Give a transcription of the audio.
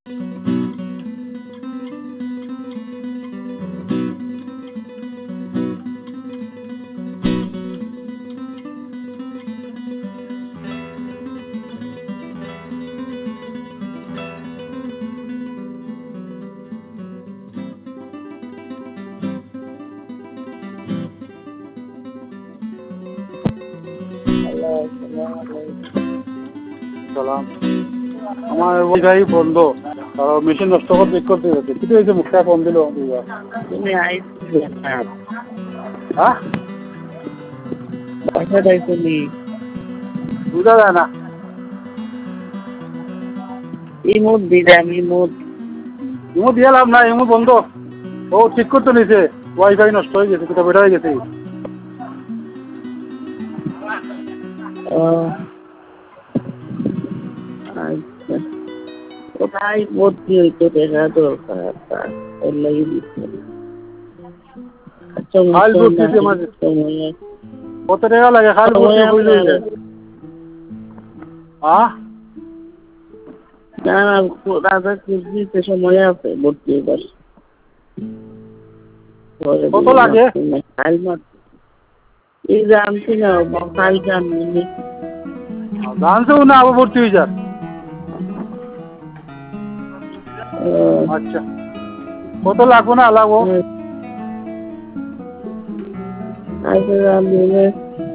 আমার ওইটাই বন্ধ, মেশিন নষ্ট করে চেক করতে যাচ্ছে। কিন্তু এই যে মুখটা কম দিল তুমি হ্যাঁ বাসাটাই তুমি বুঝা যায় না। ইমোট দিলাম ইমোট দিয়ে লাভ না, এমন বন্ধ। ও ঠিক করতে নিছে, ওয়াইফাই নষ্ট হয়ে গেছে, কোথাও বেটা হয়ে গেছে। আচ্ছা ওটাই ভর্তি হইতে দেখা দরকার তার ওর লাগে দিচ্ছে। খাল ভর্তি কত টাকা লাগে? খাল ভর্তি বুঝলি হ্যাঁ না রাজা দিতে সময় আছে ভর্তি হইবার। কত লাগে? খাল এই জানছি না খাল জানি জানছেও না, আবার ভর্তি হয়ে যান। আচ্ছা কত লাগবো না লাগবো? আচ্ছা